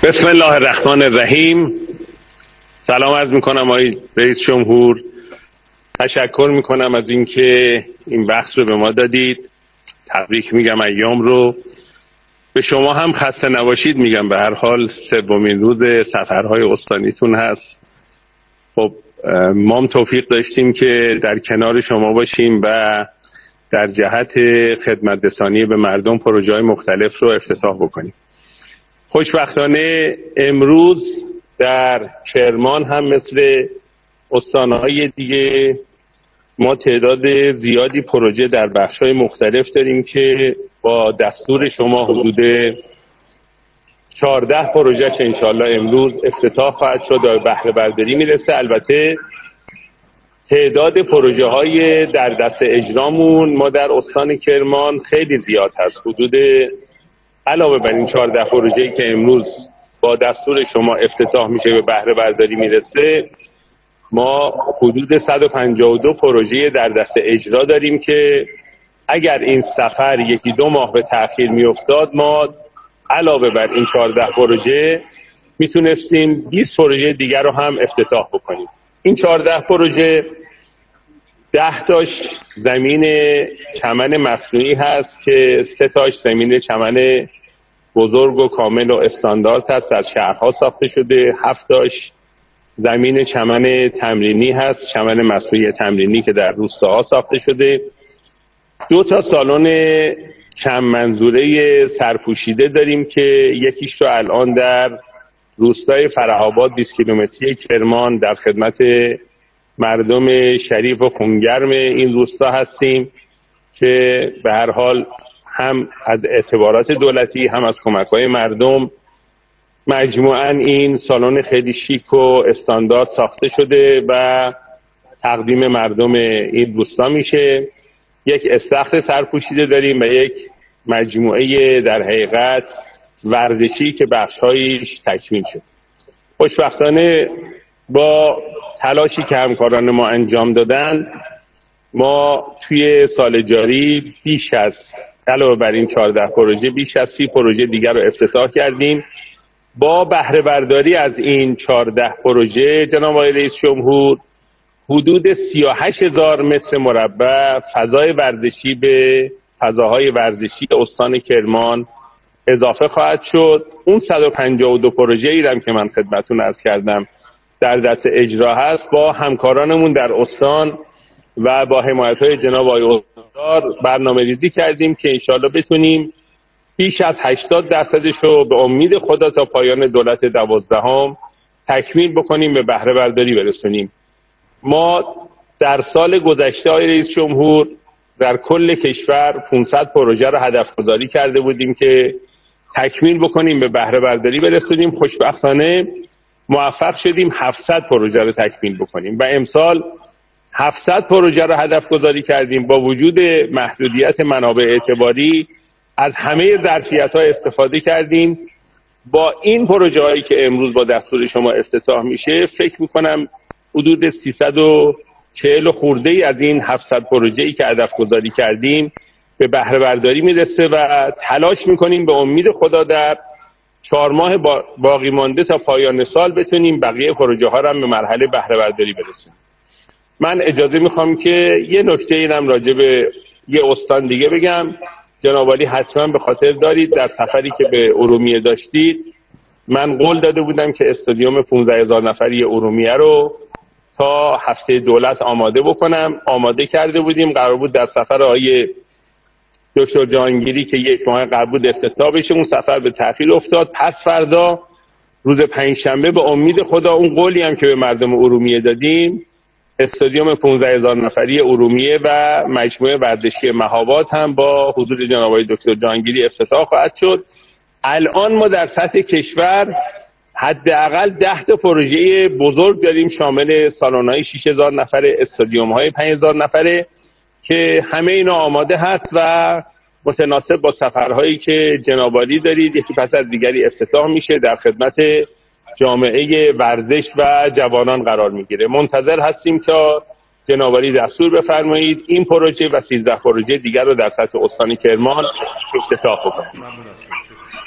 بسم الله الرحمن الرحیم. سلام عرض میکنم آقای رئیس جمهور. تشکر میکنم از اینکه این بحث رو به ما دادید. تبریک میگم ایام رو. به شما هم خسته نباشید میگم، به هر حال سومین روز سفرهای استانیتون هست. خب ما هم توفیق داشتیم که در کنار شما باشیم و در جهت خدمت رسانی به مردم پروژه‌های مختلف رو افتتاح بکنیم. خوشبختانه امروز در کرمان هم مثل استانهای دیگه ما تعداد زیادی پروژه در بخش‌های مختلف داریم که با دستور شما حدود 14 پروژهش انشالله امروز افتتاح خواهد شد و بهره برداری میرسه. البته تعداد پروژه های در دست اجرامون ما در استان کرمان خیلی زیاد هست. حدود علاوه بر این 14 پروژه‌ای که امروز با دستور شما افتتاح میشه به بهره برداری میرسه، ما حدود 152 پروژه در دست اجرا داریم که اگر این سفر یکی دو ماه به تأخیر میافتاد ما علاوه بر این 14 پروژه میتونستیم 20 پروژه دیگر رو هم افتتاح بکنیم. این 14 پروژه 10 تاش زمین چمن مصنوعی هست که 3 تاش زمین چمن بزرگ و کامل و استاندارد هست، در شهرها ساخته شده. 7 تاش زمین چمن تمرینی هست، چمن مصنوعی تمرینی که در روستاها ساخته شده. 2 تا سالن چند منظوره سرپوشیده داریم که یکیش رو الان در روستای فره‌آباد 20 کیلومتری کرمان در خدمت مردم شریف و خونگرم این روستا هستیم که به هر حال هم از اعتبارات دولتی هم از کمک‌های مردم مجموعاً این سالن خیلی شیک و استاندارد ساخته شده و تقدیم مردم این روستا میشه. یک استخر سرپوشیده داریم و یک مجموعه در حقیقت ورزشی که بخش‌هایش تکمیل شد. خوشبختانه با تلاشی که همکاران ما انجام دادن ما توی سال جاری بیش از علاوه بر این 14 پروژه بیش از 30 پروژه دیگر رو افتتاح کردیم. با بهره برداری از این 14 پروژه جناب آقای رئیس جمهور حدود 38,000 متر مربع فضای ورزشی به فضاهای ورزشی استان کرمان اضافه خواهد شد. اون 152 پروژه ای هم که من خدمتتون عرض کردم در دست اجرا هست، با همکارانمون در استان و با حمایت‌های جناب آقای استاندار برنامه‌ریزی کردیم که انشالله بتونیم بیش از 80% رو به امید خدا تا پایان دولت 12 تکمیل بکنیم، به بهره برداری برسونیم. ما در سال گذشته آقای رئیس جمهور در کل کشور 500 پروژه رو هدف گذاری کرده بودیم که تکمیل بکنیم، به بهره برداری برسونیم. خوشبختانه موفق شدیم 700 پروژه رو تکمیل بکنیم و امسال 700 پروژه رو هدف گذاری کردیم. با وجود محدودیت منابع اعتباری از همه ظرفیت‌ها استفاده کردیم. با این پروژه هایی که امروز با دستور شما افتتاح میشه فکر میکنم حدود 340 خورده ای از این 700 پروژه ای که هدف گذاری کردیم به بهره برداری میرسه و تلاش میکنیم به امید خدا در 4 ماه باقی مانده تا پایان سال بتونیم بقیه پروژه ها رو هم به مرحله بهره برداری برسونیم. من اجازه میخوام که یه نکته اینم راجع به یه استان دیگه بگم. جناب عالی حتما به خاطر دارید در سفری که به ارومیه داشتید من قول داده بودم که استادیوم 15,000 نفری ارومیه رو تا هفته دولت آماده بکنم. آماده کرده بودیم، قرار بود در سفر آقای دکتر جهانگیری که 1 ماه قبل بود افتتاح بشه. اون سفر به تأخیر افتاد. پس فردا روز پنجشنبه به امید خدا اون قولی هم که به مردم ارومیه دادیم، استادیوم 15,000 نفری ارومیه و مجموعه ورزشی مهاباد هم با حضور جناب آقای دکتر جهانگیری افتتاح خواهد شد. الان ما در سطح کشور حداقل 10 تا پروژه بزرگ داریم شامل سالن‌های 6,000 نفره، استادیوم‌های 5,000 نفره که همه اینا آماده هست و متناسب با سفرهایی که جناب عالی دارید یکی پس از دیگری افتتاح میشه، در خدمت جامعه ورزش و جوانان قرار میگیره. منتظر هستیم تا جناب عالی دستور بفرمایید این پروژه و 13 پروژه دیگر رو در سطح استان کرمان افتتاح کنیم.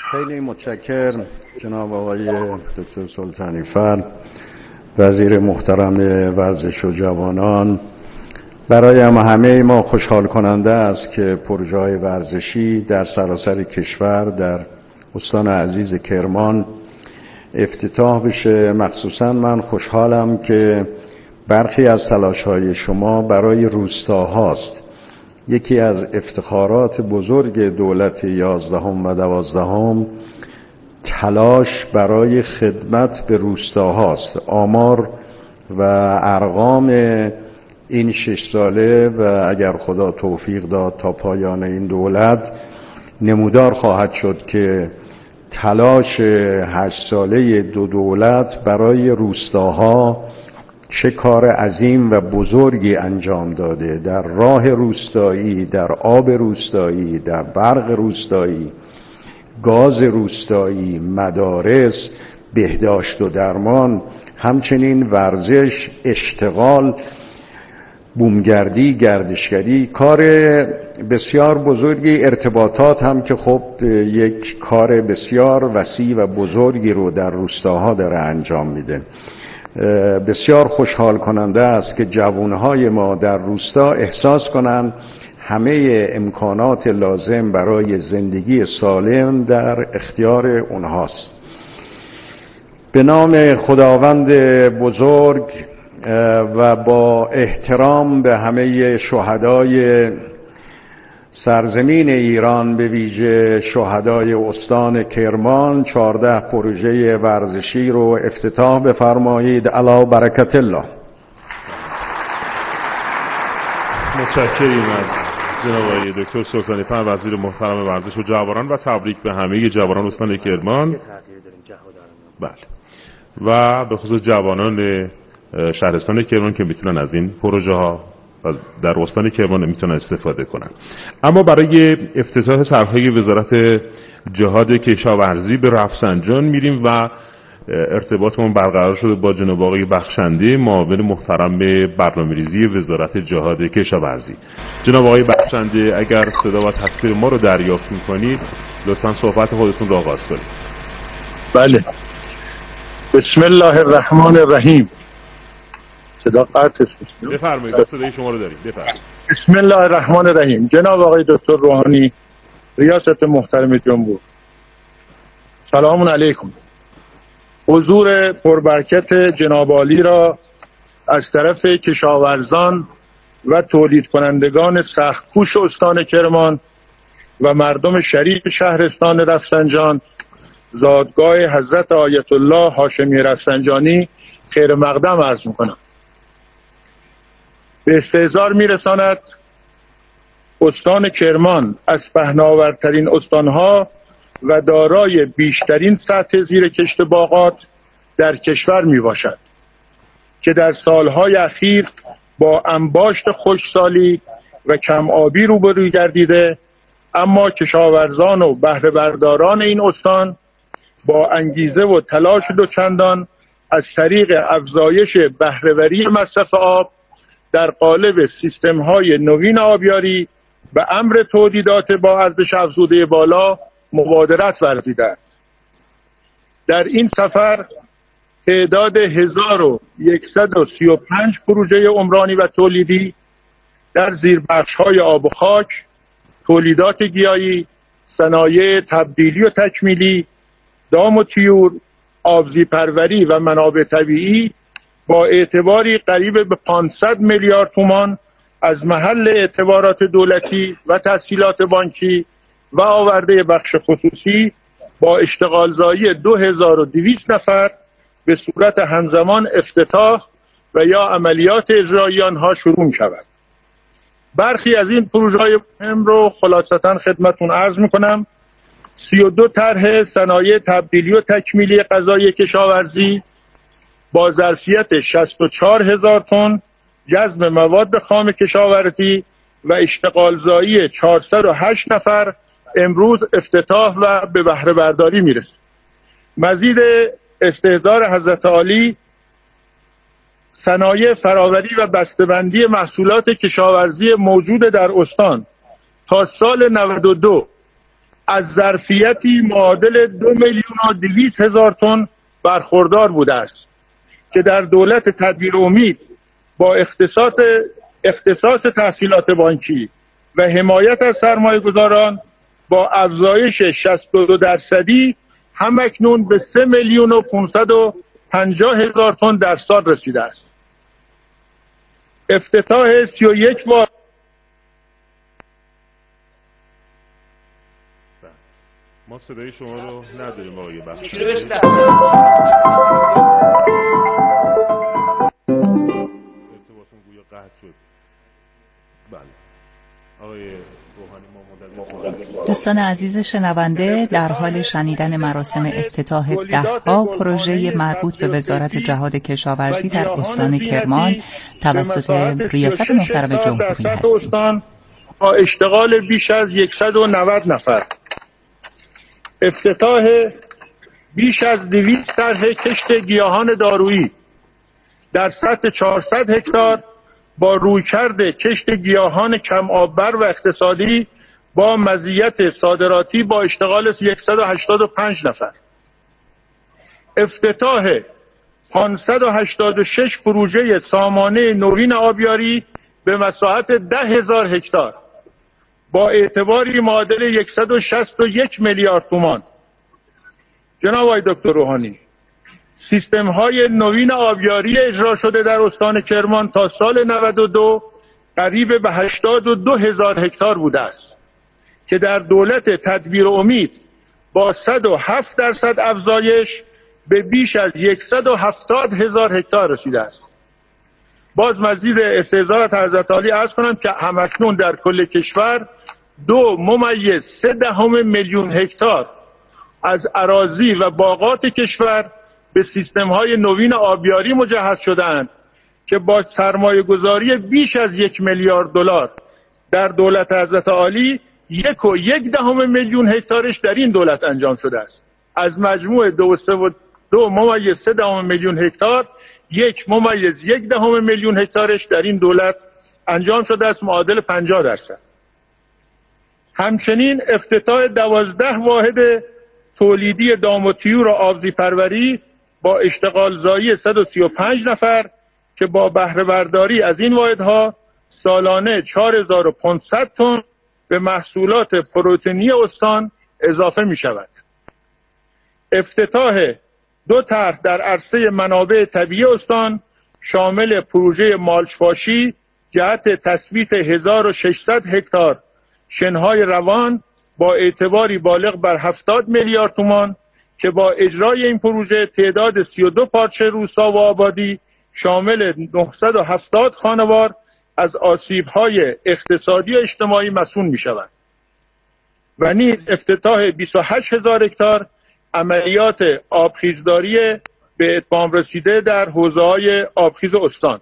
خیلی متشکرم جناب آقای دکتر سلطانی فر، وزیر محترم ورزش و جوانان. برای همه ما خوشحال کننده است که پروژه‌های ورزشی در سراسر کشور در استان عزیز کرمان افتتاح بشه. مخصوصا من خوشحالم که برخی از تلاش‌های شما برای روستاهاست. یکی از افتخارات بزرگ دولت 11 و 12 تلاش برای خدمت به روستاهاست. آمار و ارقام این 6 ساله و اگر خدا توفیق داد تا پایان این دولت نمودار خواهد شد که تلاش 8 ساله دولت برای روستاها چه کار عظیم و بزرگی انجام داده، در راه روستایی، در آب روستایی، در برق روستایی، گاز روستایی، مدارس، بهداشت و درمان، همچنین ورزش، اشتغال، بومگردی، گردشگری، کار بسیار بزرگی، ارتباطات هم که خب یک کار بسیار وسیع و بزرگی رو در روستاها داره انجام میده. بسیار خوشحال کننده است که جوانهای ما در روستا احساس کنند همه امکانات لازم برای زندگی سالم در اختیار اونهاست. به نام خداوند بزرگ و با احترام به همه شهدای سرزمین ایران، به ویژه شهدای استان کرمان، 14 پروژه ورزشی رو افتتاح بفرمایید. علی برکت الله. متشکریم از جناب آقای دکتر سلطانی فر، وزیر محترم ورزش و جوانان، و تبریک به همه جوانان استان کرمان. بله. و به خصوص جوانان شهرستان کرمان که میتونن از این پروژه ها در استان کرمان میتونن استفاده کنن. اما برای افتتاح طرحهای وزارت جهاد کشاورزی به رفسنجان میریم و ارتباطمون برقرار شده با جناب آقای بخشنده، معاون محترم برنامه‌ریزی وزارت جهاد کشاورزی. جناب آقای بخشنده، اگر صدا و تصویر ما رو دریافت میکنید لطفاً صحبت خودتون رو آغاز کنید. بله. بسم الله الرحمن الرحیم. صدا قطع است. بفرمایید، صدای شما رو داریم. بفرمایید. بسم الله الرحمن الرحیم. جناب آقای دکتر روحانی، ریاست محترم جمهور، سلام علیکم. حضور پربرکت جناب عالی را از طرف کشاورزان و تولید کنندگان سخت‌کوش استان کرمان و مردم شریف شهرستان رفسنجان، زادگاه حضرت آیت الله هاشمی رفسنجانی، خیر مقدم عرض میکنم. به استحضار میرساند استان کرمان از پهناورترین استانها و دارای بیشترین سطح زیر کشت باغات در کشور می باشد که در سالهای اخیر با انباشت خشکسالی و کم آبی روبرو گردیده، اما کشاورزان و بهره برداران این استان با انگیزه و تلاش دوچندان از طریق افزایش بهره‌وری مصرف آب در قالب سیستم‌های نوین آبیاری به امر تولیدات با ارزش افزوده بالا مبادرت ورزیدند. در این سفر تعداد 1135 پروژه عمرانی و تولیدی در زیربخش‌های آب و خاک، تولیدات گیاهی، صنایع تبدیلی و تکمیلی، دام و طیور، آبزی پروری و منابع طبیعی با اعتباری قریب به 500 میلیارد تومان از محل اعتبارات دولتی و تسهیلات بانکی و آورده بخش خصوصی با اشتغالزایی 2200 نفر به صورت همزمان افتتاح و یا عملیات اجرایی آنها شروع شود. برخی از این پروژه‌های مهم رو خلاصتاً خدمتتون عرض می‌کنم. 32 طرح صنایع تبدیلی و تکمیلی غذایی کشاورزی با ظرفیت 64000 تن جذب مواد خام کشاورزی و اشتغالزایی 408 نفر امروز افتتاح و به بهره برداری میرسه. مزید استحضار حضرت عالی، صنایع فراوری و بسته‌بندی محصولات کشاورزی موجود در استان تا سال 92 از ظرفیتی معادل 2,200,000 تن برخوردار بوده است که در دولت تدبیر امید با اختصاص تحصیلات بانکی و حمایت از سرمایه گذاران با افزایش 62% همکنون به 3,550,000 تن در سال رسیده است. افتتاح 31 واحد ما صدای شما رو نداریم آقای بخشی. ارتباطون گویا قطع شد. بله. آقای روحانی ما دوستان عزیز شنونده، در حال شنیدن مراسم افتتاح 10 پروژه مربوط به وزارت جهاد کشاورزی در استان کرمان توسط ریاست محترم جمهوری هستیم. با اشتغال بیش از 190 نفر، افتتاح بیش از 200 طرح کشت گیاهان دارویی در سطح 400 هکتار با رویکرد کشت گیاهان کم آببر و اقتصادی با مزیت صادراتی با اشتغال 185 نفر، افتتاح 586 پروژه سامانه نوین آبیاری به مساحت 10,000 هکتار با اعتباری معادل 161 میلیارد تومان. جناب آقای دکتر روحانی، سیستم های نوین آبیاری اجرا شده در استان کرمان تا سال 92 قریب به 82,000 هکتار بوده است که در دولت تدبیر امید با 107% افزایش به بیش از 170,000 هکتار رسیده است. باز مزید استحضارات حضرت عالی عرض کنم که همکنون در کل کشور 2.3 میلیون هکتار از اراضی و باغات کشور به سیستم های نوین آبیاری مجهز شدند که با سرمایه گذاری بیش از 1 میلیارد دلار در دولت حضرت عالی 1.1 میلیون هکتارش در این دولت انجام شده است. از مجموع 2.3 میلیون هکتار 1.1 میلیون هکتارش در این دولت انجام شده است، معادل 50%. همچنین افتتاح 12 واحد تولیدی دام و طیور و آبزی پروری با اشتغال زایی 135 نفر که با بهره برداری از این واحدها سالانه 4,500 تن به محصولات پروتئینی استان اضافه می شود. افتتاح 2 طرح در عرصه منابع طبیعی استان شامل پروژه مالچ‌پاشی جهت تثبیت 1600 هکتار شنهای روان با اعتباری بالغ بر 70 میلیارد تومان که با اجرای این پروژه تعداد 32 پارچه روستا و آبادی شامل 970 خانوار از آسیب‌های اقتصادی و اجتماعی مصون می‌شوند و نیز افتتاح 28,000 هکتار عملیات آبخیزداری به اتمام رسیده در حوزه‌های آبخیز استان.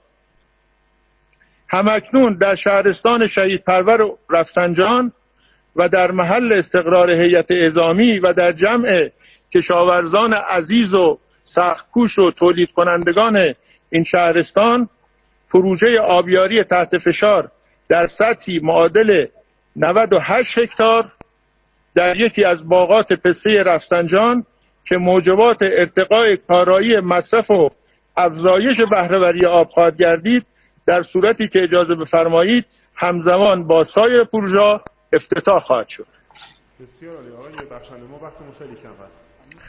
همکنون در شهرستان شهید پرور رفسنجان و در محل استقرار هیئت اعزامی و در جمع کشاورزان عزیز و سخت‌کوش و تولید کنندگان این شهرستان پروژه آبیاری تحت فشار در سطحی معادل 98 هکتار در یکی از باغات پسته رفسنجان که موجبات ارتقای کارایی مصرف و افزایش بهره‌وری آب خواهد گردید در صورتی که اجازه بفرمایید همزمان با سایر پروژه افتتاح خواهد شد. بسیار عالی. آقای بخشنده، ما وقتمون خیلی کم هست.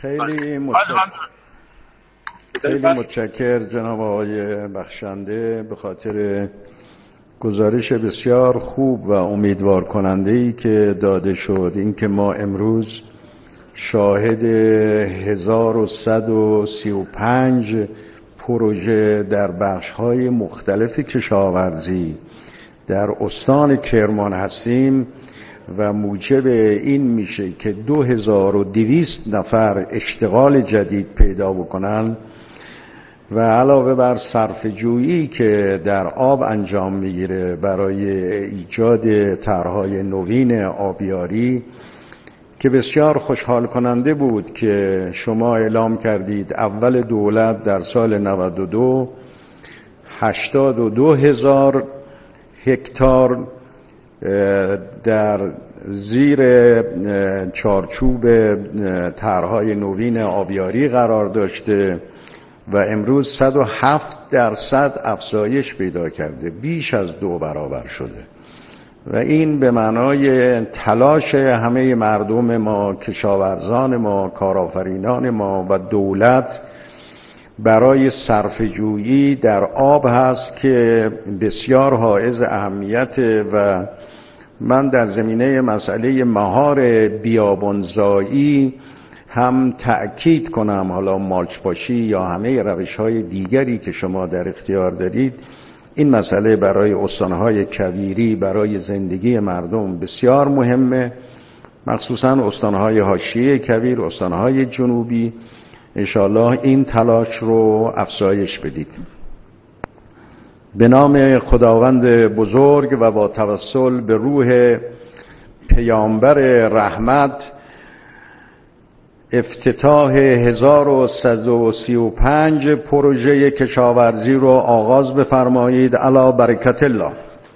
خیلی متشکرم جناب آقای بخشنده به خاطر گزارش بسیار خوب و امیدوار کننده‌ای که داده شد. این که ما امروز شاهد 1135 پروژه در بخش‌های مختلف کشاورزی در استان کرمان هستیم و موجب این میشه که 2200 نفر اشتغال جدید پیدا بکنن و علاوه بر صرفه‌جویی که در آب انجام میگیره برای ایجاد طرح‌های نوین آبیاری که بسیار خوشحال کننده بود که شما اعلام کردید اول دولت در سال 92 82,000 هکتار در زیر چارچوب طرح‌های نوین آبیاری قرار داشته و امروز 107% افزایش پیدا کرده، بیش از 2 برابر شده و این به معنای تلاش همه مردم ما، کشاورزان ما، کارآفرینان ما و دولت برای صرفه‌جویی در آب هست که بسیار حائز اهمیت. و من در زمینه مسئله مهار بیابانزایی هم تأکید کنم، حالا مالچ پاشی یا همه روش‌های دیگری که شما در اختیار دارید، این مسئله برای استانهای کویری، برای زندگی مردم بسیار مهمه، مخصوصا استانهای حاشیه کویر، استانهای جنوبی. انشاءالله این تلاش رو افزایش بدید. به نام خداوند بزرگ و با توسل به روح پیامبر رحمت، افتتاح 1135 پروژه کشاورزی رو آغاز بفرمایید. علی برکت الله.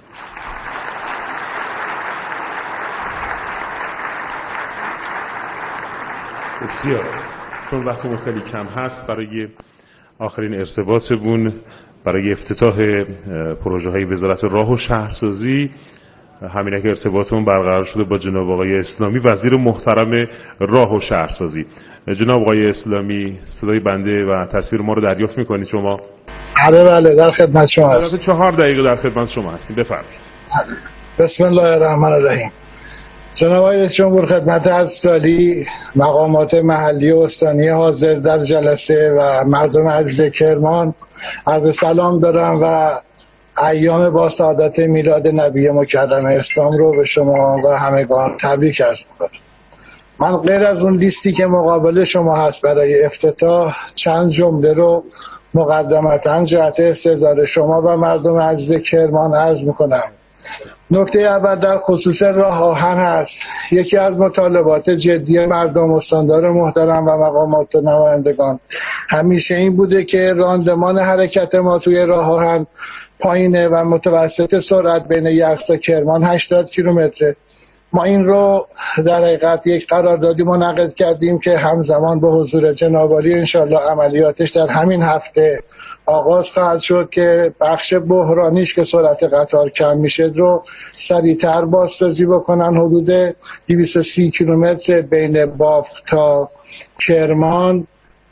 بسیار. چون وقتمون خیلی کم هست، برای آخرین ارتباطمون برای افتتاح پروژه های وزارت راه و شهرسازی، همینه که ارتباطمون برقرار شده با جناب آقای اسلامی، وزیر محترم راه و شهرسازی. جناب آقای اسلامی، صدای بنده و تصویر ما رو دریافت میکنید شما؟ بله در خدمت شما هستم. 4 دقیقه در خدمت شما هستیم، بفرمایید. بسم الله الرحمن الرحیم. جناب آقای رئیس جمهور، خدمت حضرت مقامات محلی و استانی حاضر در جلسه و مردم عزیز کرمان عرض سلام دارم و ایام با سعادت میلاد نبی مکرم اسلام رو به شما و همگان تبریک عرض می‌کنم. من غیر از اون لیستی که مقابل شما هست برای افتتاح، چند جمله رو مقدمتاً جهت استحضار شما و مردم عزیز کرمان عرض می‌کنم. نکته اول در خصوص راه آهن هست. یکی از مطالبات جدی مردم استاندار محترم و مقامات و نمایندگان همیشه این بوده که راندمان حرکت ما توی راه آهن پایینه و متوسط سرعت بین یزد تا کرمان 80 کیلومتره. ما این رو در حقیقت یک قراردادی منعقد کردیم که همزمان به حضور جناب عالی انشالله عملیاتش در همین هفته آغاز خواهد شد که بخش بحرانیش که سرعت قطار کم میشه رو سریعتر بازسازی بکنن. حدود 230 کیلومتر بین بافت تا کرمان،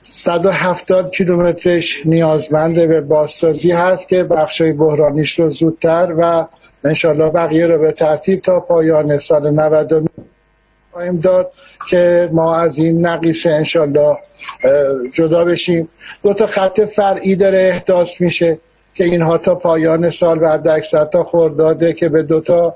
170 کیلومترش نیازمند به بازسازی هست که بخشای بحرانیش رو زودتر و انشالله بقیه رو به ترتیب تا پایان سال 99 خواهیم داد که ما از این نقیصه انشالله جدا بشیم. 2 خط فرعی داره احداث میشه که اینها تا پایان سال بعد اکثر تا خرداده که به 2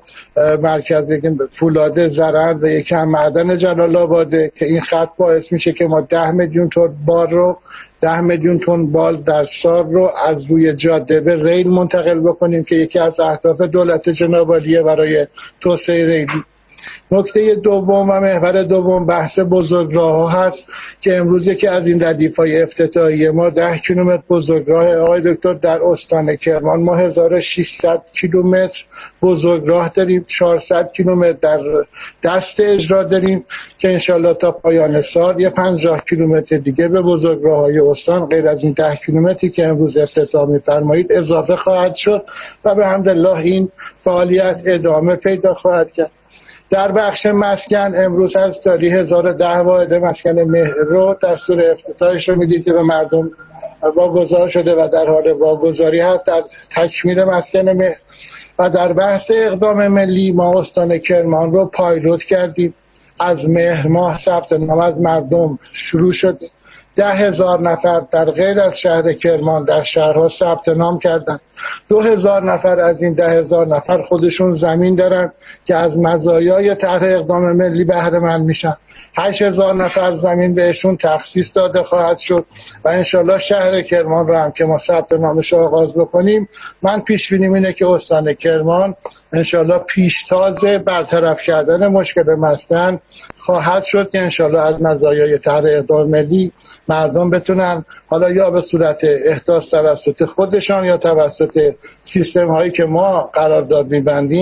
مرکز، فولاد زرند و یک هم معدن جلال آباده، که این خط باعث میشه که ما 10 میلیون تن بار رو 10 میلیون تن بال در سال رو از روی جاده به ریل منتقل بکنیم که یکی از اهداف دولت جناب عالیه برای توسعه ریلی. نکته دوم و محور دوم بحث بزرگراه‌ها هست که امروز که از این ردیف‌های افتتاحی ما 10 کیلومتر بزرگراه آقای دکتر در استان کرمان ما 1600 کیلومتر بزرگراه داریم، 400 کیلومتر در دست اجرا داریم که انشالله تا پایان سال یه 50 کیلومتر دیگه به بزرگراه‌های استان غیر از این 10 کیلومتری که امروز افتتاح می‌فرمایید اضافه خواهد شد و به حمدالله این فعالیت ادامه پیدا خواهد کرد. در بخش مسکن امروز از تاریخ 1010 واحد مسکن مهر رو دستور افتتاحش رو میدید که به مردم واگذار شده و در حال واگذاری هست در تکمیل مسکن مهر. و در بحث اقدام ملی ما استان کرمان رو پایلوت کردیم. از مهر ماه ثبت نام از مردم شروع شده. 10,000 نفر در غیر از شهر کرمان در شهرها ثبت نام کردن. 2,000 نفر از این 10,000 نفر خودشون زمین دارن که از مزایای طرح اقدام ملی بهره مند میشن. 8,000 نفر زمین بهشون تخصیص داده خواهد شد و انشالله شهر کرمان رو هم که ما ثبت نامش آغاز بکنیم، من پیش بینیم اینه که استان کرمان انشالله پیشتاز برطرف کردن مشکل مسکن خواهد شد که انشالله از مزایای طرح اقدام ملی مردم بتونن حالا یا به صورت احداث توسط خودشان یا توسط سیستم هایی که ما قرارداد می‌بندیم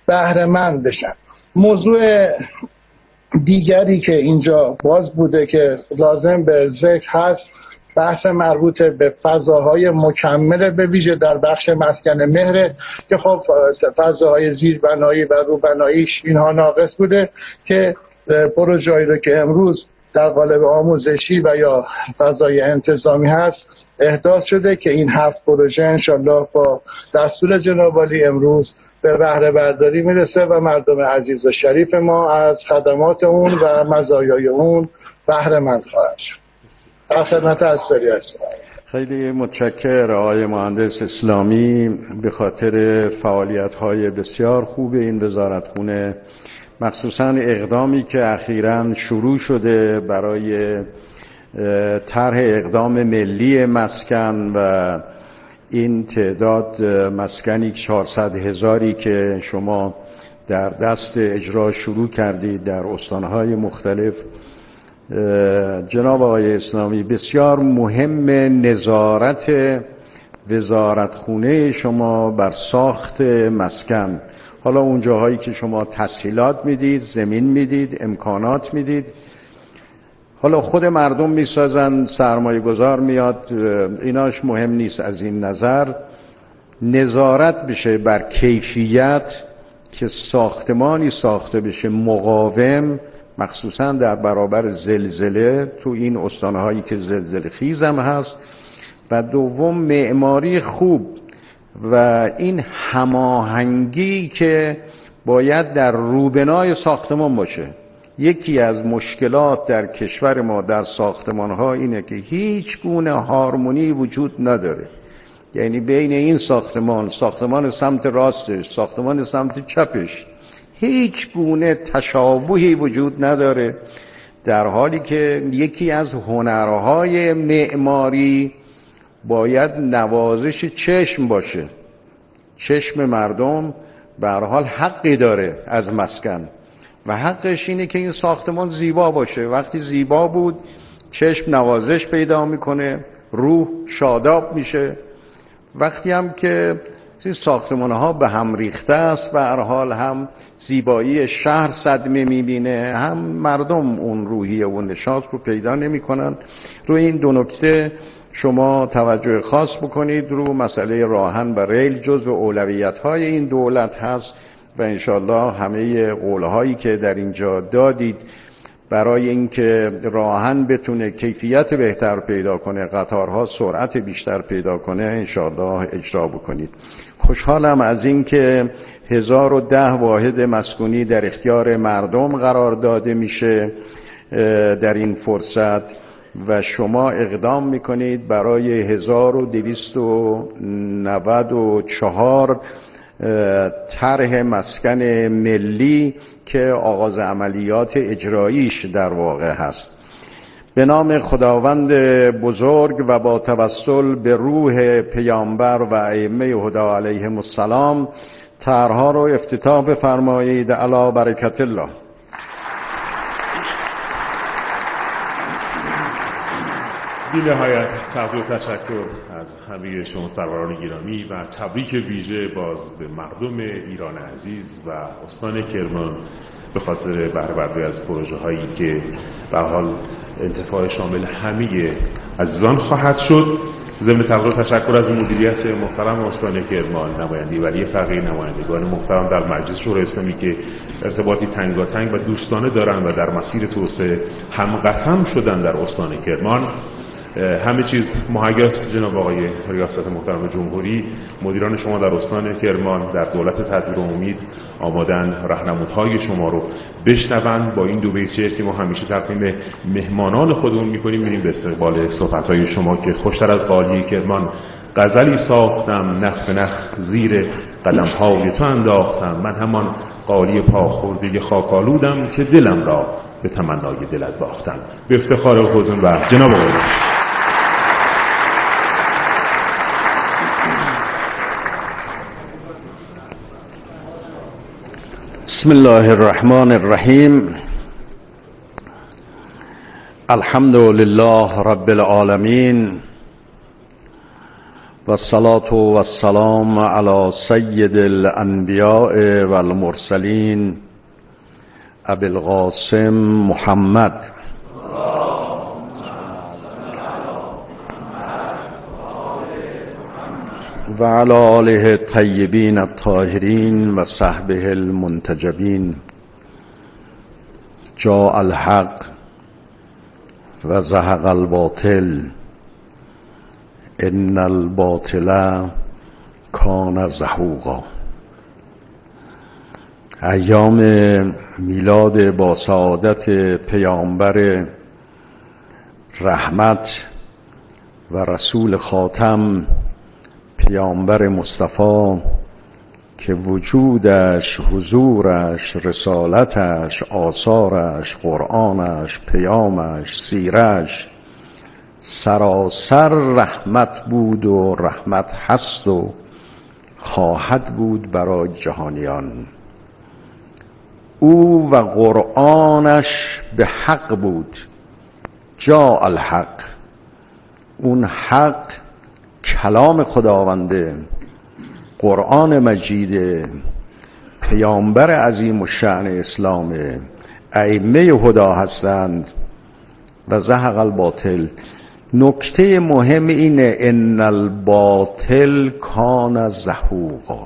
بهره مند بشن. موضوع دیگری که اینجا باز بوده که لازم به ذکر هست بحث مربوط به فضاهای مکمل به ویژه در بخش مسکن مهر که خب فضاهای زیربنایی و روبناییش اینها ناقص بوده که پروژه‌ای رو که امروز در قالب آموزشی و یا فضای انتظامی هست احداث شده که این 7 پروژه انشالله با دستور جناب عالی امروز به بهره برداری میرسه و مردم عزیز و شریف ما از خدمات اون و مزایای اون بهره مند خواهد شد. در خدمت استاری هستم. خیلی متشکرم آقای مهندس اسلامی به خاطر فعالیت‌های بسیار خوب این وزارتخونه، مخصوصا اقدامی که اخیراً شروع شده برای طرح اقدام ملی مسکن و این تعداد مسکنی 400,000 که شما در دست اجرا شروع کردید در استانهای مختلف. جناب آقای اسلامی، بسیار مهم نظارت وزارتخونه شما بر ساخت مسکن، حالا اون جاهایی که شما تسهیلات میدید، زمین میدید، امکانات میدید، حالا خود مردم میسازن، سرمایه گذار میاد، ایناش مهم نیست. از این نظر نظارت بشه بر کیفیت که ساختمانی ساخته بشه مقاوم، مخصوصا در برابر زلزله تو این استانهایی که زلزله خیز هم هست، و دوم معماری خوب و این هماهنگی که باید در روبنای ساختمان باشه. یکی از مشکلات در کشور ما در ساختمان‌ها اینه که هیچ گونه هارمونی وجود نداره، یعنی بین این ساختمان سمت راستش، ساختمان سمت چپش هیچ گونه تشابهی وجود نداره، در حالی که یکی از هنرهای معماری باید نوازش چشم باشه. چشم مردم به هر حال حقی داره از مسکن و حقش اینه که این ساختمان زیبا باشه. وقتی زیبا بود چشم نوازش پیدا میکنه، روح شاداب میشه. وقتی هم که این ساختمان‌ها به هم ریخته است، به هر حال هم زیبایی شهر صدمه میبینه، هم مردم اون روحیه و نشاط رو پیدا نمیکنن. روی این دو نکته شما توجه خاص بکنید. رو مسئله راهن و ریل جزو اولویت‌های این دولت هست و انشالله همه قولهایی که در اینجا دادید برای اینکه راهن بتونه کیفیت بهتر پیدا کنه، قطارها سرعت بیشتر پیدا کنه، انشالله اجرا بکنید. خوشحالم از اینکه 1010 واحد مسکونی در اختیار مردم قرار داده میشه در این فرصت و شما اقدام میکنید برای 1294 طرح مسکن ملی که آغاز عملیات اجراییش در واقع هست. به نام خداوند بزرگ و با توسل به روح پیامبر و ائمه هدی علیهم السلام طرح‌ها رو افتتاح بفرمایید. علی برکت الله. بی نهایت تقدیر و تشکر از همه شما سروران گرامی و تبریک ویژه باز به مردم ایران عزیز و استان کرمان به خاطر بهره برداری از پروژه هایی که به حال انتفاع شامل همه عزیزان خواهد شد. ضمن تقدیر و تشکر از مدیریت محترم استان کرمان، نماینده ولی فقیه، نمایندگان محترم در مجلس شورای اسلامی که ارتباطی تنگاتنگ و دوستانه دارند و در مسیر توسعه هم قسم شدن در استان کرمان. همه چیز مهیاست. جناب آقای ریاست محترم جمهوری، مدیران شما در استان کرمان در دولت تدبیر و امید آمادن راهنمودهای شما رو بشنوند. با این دو بیت شعر که ما همیشه تقدیم مهمانان خودمون میکنیم میریم به استقبال صحبت‌های شما که خوشتر از قالی کرمان غزلی ساختم، نخ به نخ زیر قدم‌های تو انداختم، من همان قالی پاخورده خاکالودم که دلم را به تمنای دلت باختم. به افتخار خودتون و جناب آقای بسم الله الرحمن الرحیم. الحمد لله رب العالمین والصلاة والسلام على سید الانبیاء والمرسلین ابی القاسم محمد و علی آله الطیبین الطاهرین و صحبه المنتجبین. جاء الحق و زهق الباطل ان الباطل کان زهوقا. ایام میلاد با سعادت پیامبر رحمت و رسول خاتم پیامبر مصطفی که وجودش، حضورش، رسالتش، آثارش، قرآنش، پیامش، سیرش سراسر رحمت بود و رحمت هست و خواهد بود برای جهانیان. او و قرآنش به حق بود. جاء الحق، اون حق کلام خداونده، قرآن مجید، پیامبر عظیم الشأن اسلام، ائمه هدا هستند. و زهق الباطل، نکته مهم اینه ان الباطل کان زهوقا.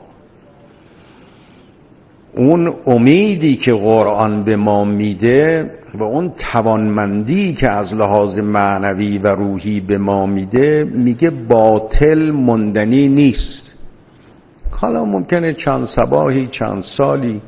اون امیدی که قرآن به ما میده و اون توانمندی که از لحاظ معنوی و روحی به ما میده، میگه باطل ماندنی نیست. حالا ممکنه چند صباحی، چند سالی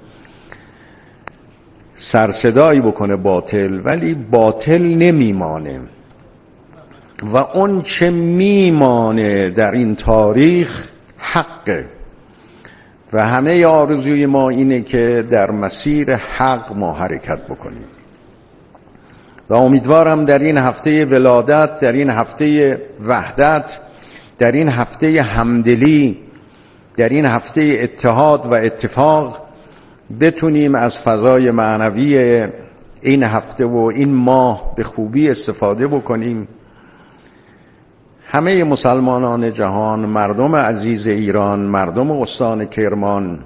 سرصدایی بکنه باطل، ولی باطل نمیمانه. و اون چه میمانه در این تاریخ حقه و همه آرزوی ما اینه که در مسیر حق ما حرکت بکنیم. و امیدوارم در این هفته ولادت، در این هفته وحدت، در این هفته همدلی، در این هفته اتحاد و اتفاق بتونیم از فضای معنوی این هفته و این ماه به خوبی استفاده بکنیم. همه مسلمانان جهان، مردم عزیز ایران، مردم استان کرمان،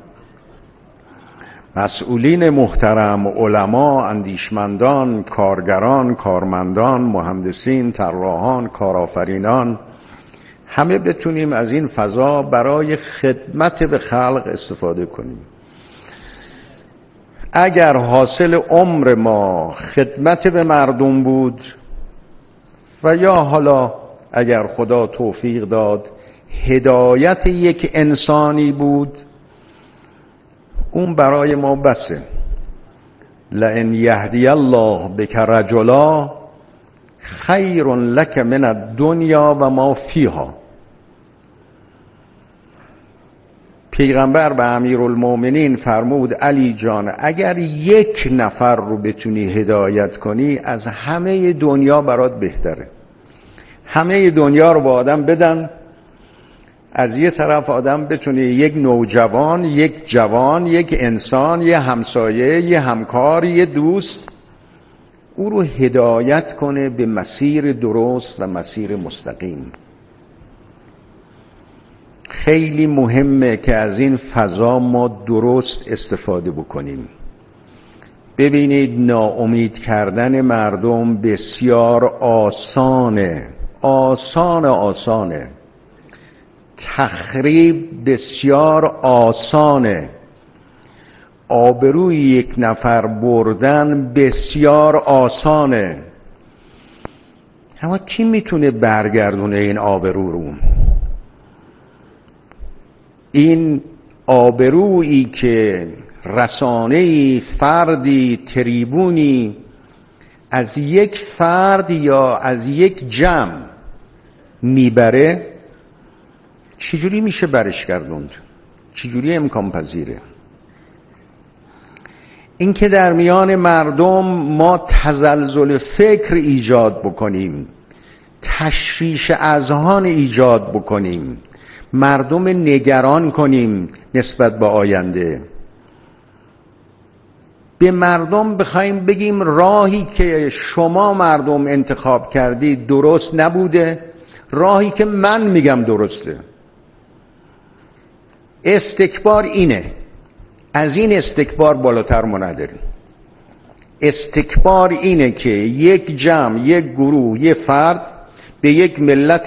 مسئولین محترم، علما، اندیشمندان، کارگران، کارمندان، مهندسین، طراحان، کارآفرینان، همه بتونیم از این فضا برای خدمت به خلق استفاده کنیم. اگر حاصل عمر ما خدمت به مردم بود و یا حالا اگر خدا توفیق داد هدایت یک انسانی بود، اون برای ما بسه. لئن یهدی الله بک رجلا خیر لک من الدنیا و ما فیها. پیغمبر به امیرالمومنین فرمود علی جان اگر یک نفر رو بتونی هدایت کنی از همه دنیا برات بهتره. همه دنیا رو با آدم بدن، از یه طرف آدم بتونه یک نوجوان، یک جوان، یک انسان، یه همسایه، یه همکار، یه دوست، او رو هدایت کنه به مسیر درست و مسیر مستقیم. خیلی مهمه که از این فضا ما درست استفاده بکنیم. ببینید ناامید کردن مردم بسیار آسانه، آسانه. تخریب بسیار آسانه. آبروی یک نفر بردن بسیار آسانه. اما کی میتونه برگردونه این آبرو رو؟ این آبرویی که رسانه‌ای، فردی، تریبونی از یک فرد یا از یک جمع میبره، چجوری میشه برش گردوند؟ چجوری امکان پذیره؟ این که در میان مردم ما تزلزل فکر ایجاد بکنیم، تشویش اذهان ایجاد بکنیم، مردم نگران کنیم نسبت به آینده، به مردم بخوایم بگیم راهی که شما مردم انتخاب کردید درست نبوده، راهی که من میگم درسته. استکبار اینه، از این استکبار بالاتر ما نداریم. استکبار اینه که یک جمع، یک گروه، یک فرد به یک ملت